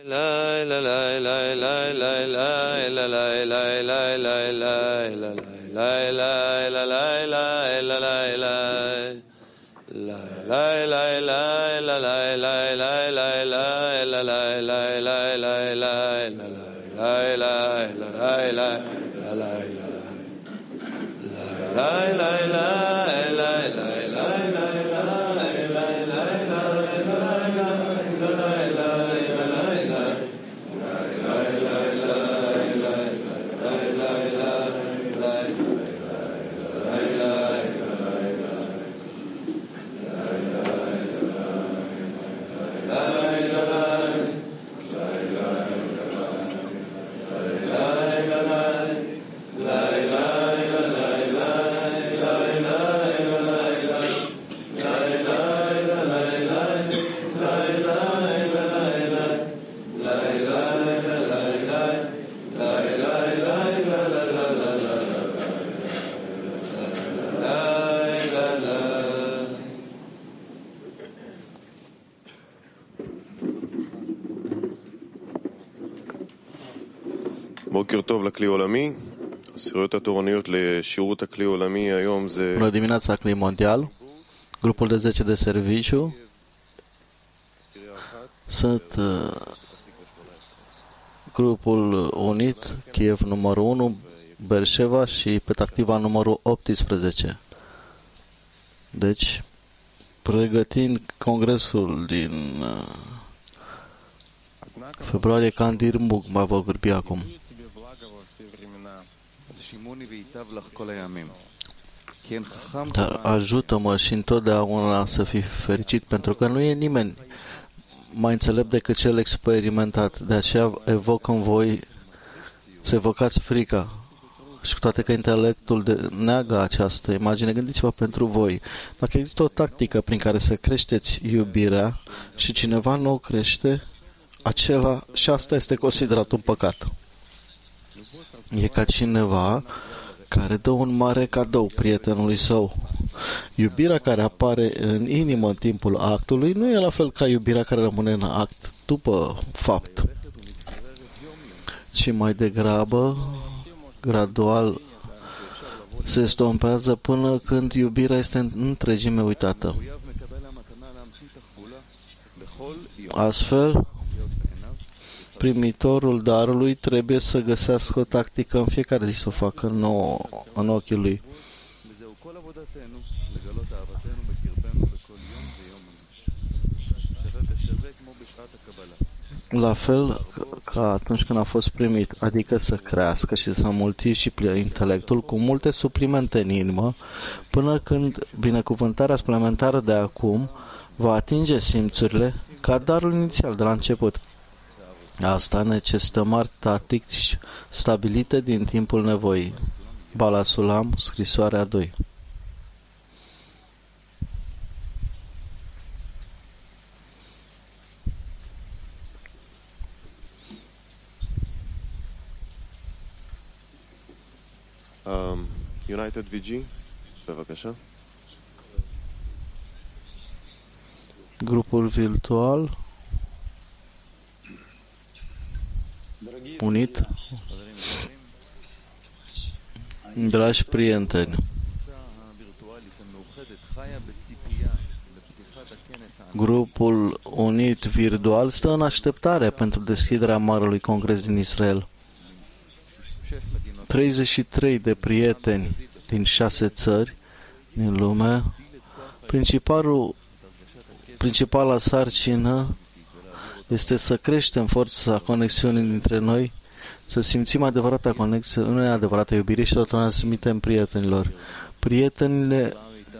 בוקר טוב לכלי עולמי. הסירויות התורניות לשירות הכלי עולמי היום זה... Bună dimineața, Cli Mondial. Grupul de 10 de serviciu sunt grupul unit, Kiev numărul 1, Berșeva și Petactiva numărul 18. Deci, pregătind congresul din februarie, Candir Mug mă va vorbi acum. Dar ajută-mă și întotdeauna să fii fericit, pentru că nu e nimeni mai înțelept decât cel experimentat. De aceea evoc în voi să evocați frica. Și cu toate că intelectul neagă această imagine, gândiți-vă pentru voi. Dacă există o tactică prin care să creșteți iubirea și cineva nu o crește, acela și asta este considerat un păcat. E ca cineva care dă un mare cadou prietenului său. Iubirea care apare în inimă în timpul actului nu e la fel ca iubirea care rămâne în act după fapt, ci mai degrabă, gradual, se estompează până când iubirea este în întregime uitată. Astfel, primitorul darului trebuie să găsească o tactică în fiecare zi să o facă în ochii lui. La fel ca atunci când a fost primit, adică să crească și să multiplice intelectul cu multe suplimente în inimă, până când binecuvântarea suplimentară de acum va atinge simțurile ca darul inițial de la început. Asta necesită mari tactici stabilite din timpul nevoii. Bala Sulam, scrisoarea 2. United VG, bevăcășa. Grupul virtual unit. Dragi prieteni, grupul unit virtual stă în așteptare pentru deschiderea Marelui Congres din Israel. 33 de prieteni din 6 țări din lume. Principala sarcină este să creștem forța conexiunii dintre noi, să simțim adevărata conexiune, adevărata iubire și tot transmitem prietenilor. Prietenile,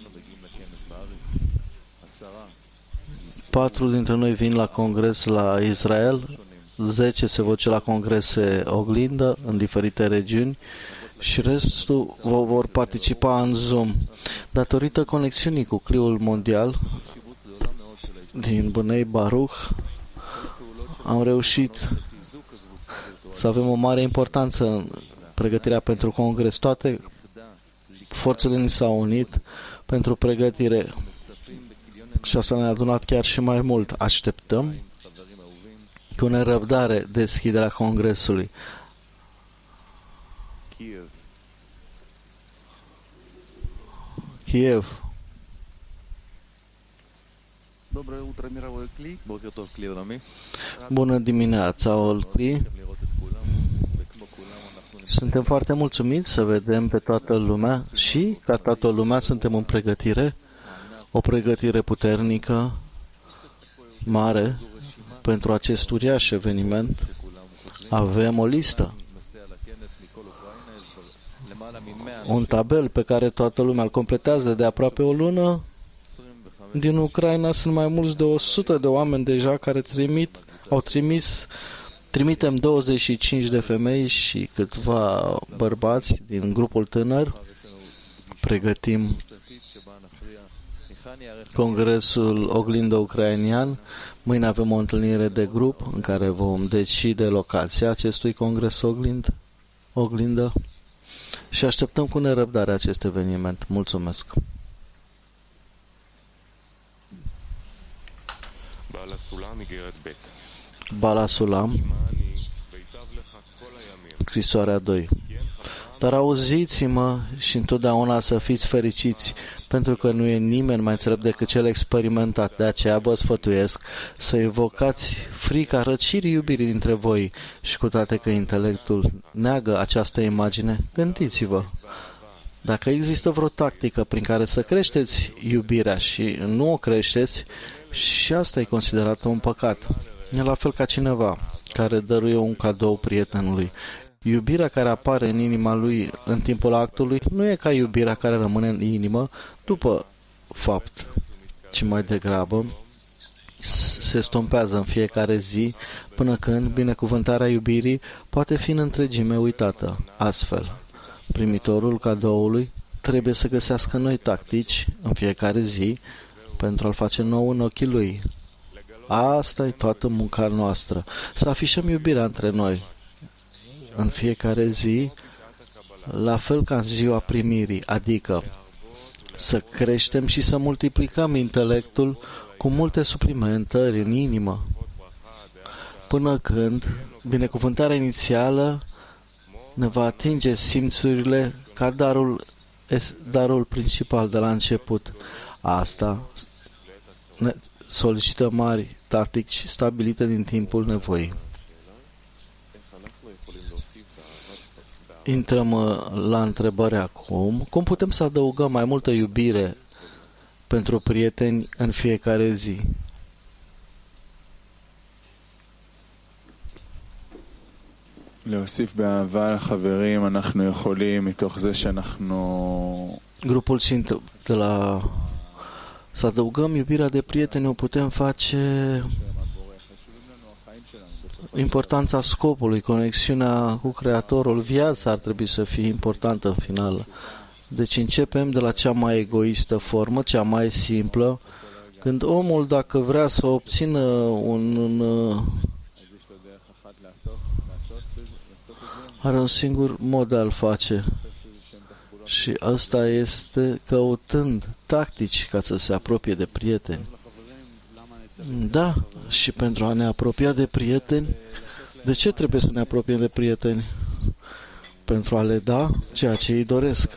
4 dintre noi vin la congres la Israel, 10 se vor duce la congrese oglindă în diferite regiuni și restul vor participa în Zoom. Datorită conexiunii cu Cliul Mondial din Bnei Baruch, am reușit să avem o mare importanță în pregătirea pentru congres. Toate forțele ni s-au unit pentru pregătire și asta ne-a adunat chiar și mai mult. Așteptăm cu nerăbdare deschiderea congresului. Kiev. Bună dimineața, Olcli. Suntem foarte mulțumiți să vedem pe toată lumea și ca toată lumea suntem în pregătire, o pregătire puternică, mare, pentru acest uriaș eveniment. Avem o listă, un tabel pe care toată lumea îl completează de aproape o lună. Din Ucraina sunt mai mulți de 100 de oameni deja care trimitem 25 de femei și câțiva bărbați din grupul tânăr. Pregătim Congresul Oglindă Ucrainian. Mâine avem o întâlnire de grup în care vom decide locația acestui Congres Oglindă și așteptăm cu nerăbdare acest eveniment. Mulțumesc! Bala Sulam, scrisoarea 2. Dar auziți-mă și întotdeauna să fiți fericiți, pentru că nu e nimeni mai înțelept decât cel experimentat. De aceea vă sfătuiesc să evocați frica răcirii iubirii dintre voi și cu toate că intelectul neagă această imagine, gândiți-vă. Dacă există vreo tactică prin care să creșteți iubirea și nu o creșteți, și asta e considerată un păcat. E la fel ca cineva care dăruie un cadou prietenului. Iubirea care apare în inima lui în timpul actului nu e ca iubirea care rămâne în inimă după fapt, ci mai degrabă se stompează în fiecare zi până când binecuvântarea iubirii poate fi în întregime uitată. Astfel, primitorul cadoului trebuie să găsească noi tactici în fiecare zi pentru a-l face nou în ochii lui. Asta e toată munca noastră, să afișăm iubirea între noi în fiecare zi, la fel ca în ziua primirii, adică să creștem și să multiplicăm intelectul cu multe suplimentări în inimă, până când binecuvântarea inițială ne va atinge simțurile ca darul principal de la început. Asta ne solicită mari tactici stabilite din timpul nevoii. Intrăm la întrebări acum. Cum putem să adăugăm mai multă iubire pentru prieteni în fiecare zi? Grupul Sint de la să adăugăm iubirea de prieteni o putem face importanța scopului, conexiunea cu Creatorul, viața ar trebui să fie importantă în final. Deci începem de la cea mai egoistă formă, cea mai simplă, când omul, dacă vrea să obțină are un singur mod de a-l face. Și ăsta este căutând tactici ca să se apropie de prieteni. Da, și pentru a ne apropia de prieteni, de ce trebuie să ne apropiem de prieteni? Pentru a le da ceea ce îi doresc.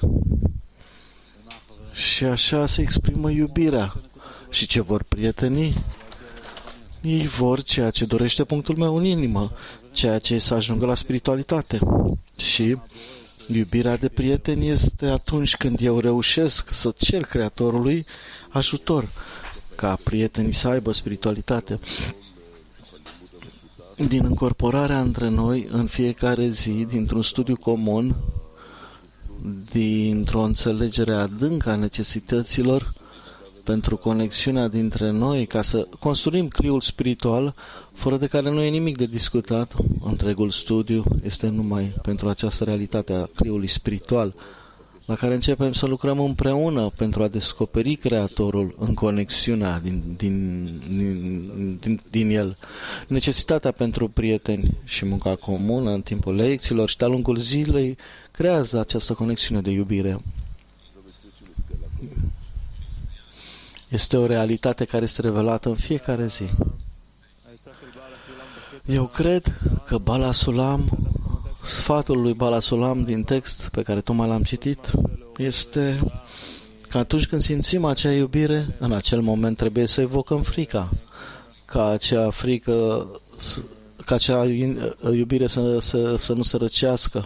Și așa se exprimă iubirea. Și ce vor prietenii? Ei vor ceea ce dorește punctul meu în inimă, ceea ce să ajungă la spiritualitate. Și iubirea de prieteni este atunci când eu reușesc să cer Creatorului ajutor, ca prietenii să aibă spiritualitate. Din încorporarea între noi în fiecare zi, dintr-un studiu comun, dintr-o înțelegere adâncă a necesităților pentru conexiunea dintre noi, ca să construim cliul spiritual, fără de care nu e nimic de discutat. Întregul studiu este numai pentru această realitate a cliului spiritual, la care începem să lucrăm împreună pentru a descoperi Creatorul în conexiunea din el. Necesitatea pentru prieteni și munca comună în timpul lecțiilor și de-a lungul zilei creează această conexiune de iubire. Este o realitate care este revelată în fiecare zi. Eu cred că Bala Sulam, sfatul lui Bala Sulam din text pe care tocmai l-am citit, este că atunci când simțim acea iubire, în acel moment trebuie să evocăm frica, ca acea frică, ca acea iubire să nu se răcească.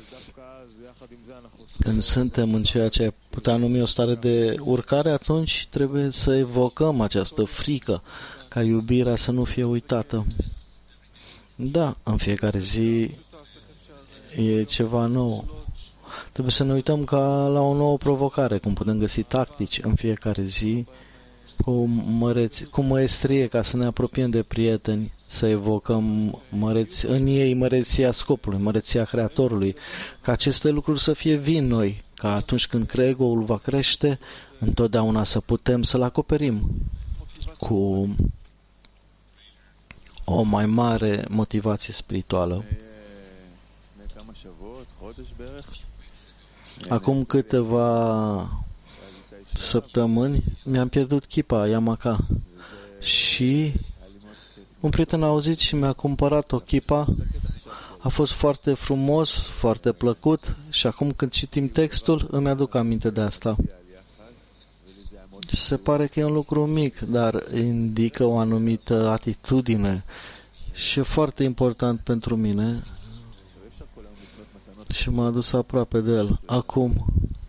Când suntem în ceea ce putea numi o stare de urcare, atunci trebuie să evocăm această frică, ca iubirea să nu fie uitată. Da, în fiecare zi e ceva nou. Trebuie să ne uităm ca la o nouă provocare, cum putem găsi tactici în fiecare zi, cu măestrie, ca să ne apropiem de prieteni, să evocăm în ei măreția scopului, măreția Creatorului, ca aceste lucruri să fie vin noi, ca atunci când ego-ul va crește, întotdeauna să putem să-l acoperim cu o mai mare motivație spirituală. Acum câteva săptămâni mi-am pierdut chipa Yamaka și un prieten a auzit și mi-a cumpărat o chipa. A fost foarte frumos, foarte plăcut și acum când citim textul îmi aduc aminte de asta. Se pare că e un lucru mic, dar indică o anumită atitudine și e foarte important pentru mine și m-a adus aproape de el. Acum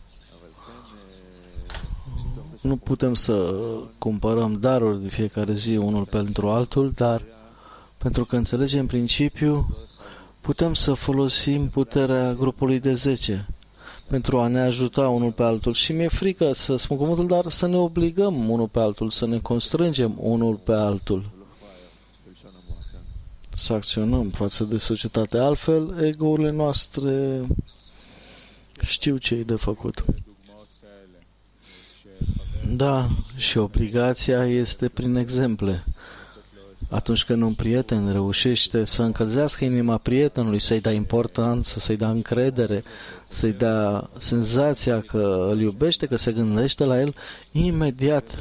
nu putem să cumpărăm daruri de fiecare zi unul pentru altul, dar pentru că înțelegem principiul, putem să folosim puterea grupului de 10 pentru a ne ajuta unul pe altul. Și mi-e frică să spun cuvântul, dar să ne obligăm unul pe altul, să ne constrângem unul pe altul. Să acționăm față de societate. Altfel, ego-urile noastre știu ce e de făcut. Da, și obligația este prin exemple. Atunci când un prieten reușește să încălzească inima prietenului, să-i dea importanță, să-i dea încredere, să-i dea senzația că îl iubește, că se gândește la el, imediat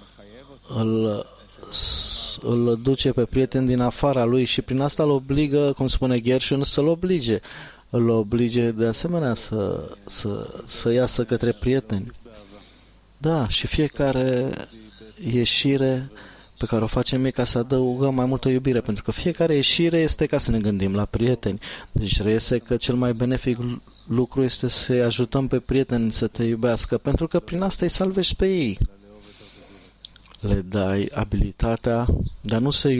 îl duce pe prieten din afara lui și prin asta îl obligă, cum spune Gershon, să-l oblige. Îl oblige de asemenea să iasă către prieteni. Da, și fiecare ieșire pe care o facem e ca să adăugăm mai multă iubire, pentru că fiecare ieșire este ca să ne gândim la prieteni. Deci reiese că cel mai benefic lucru este să-i ajutăm pe prieteni să te iubească, pentru că prin asta îi salvești pe ei. Le dai abilitatea de a nu se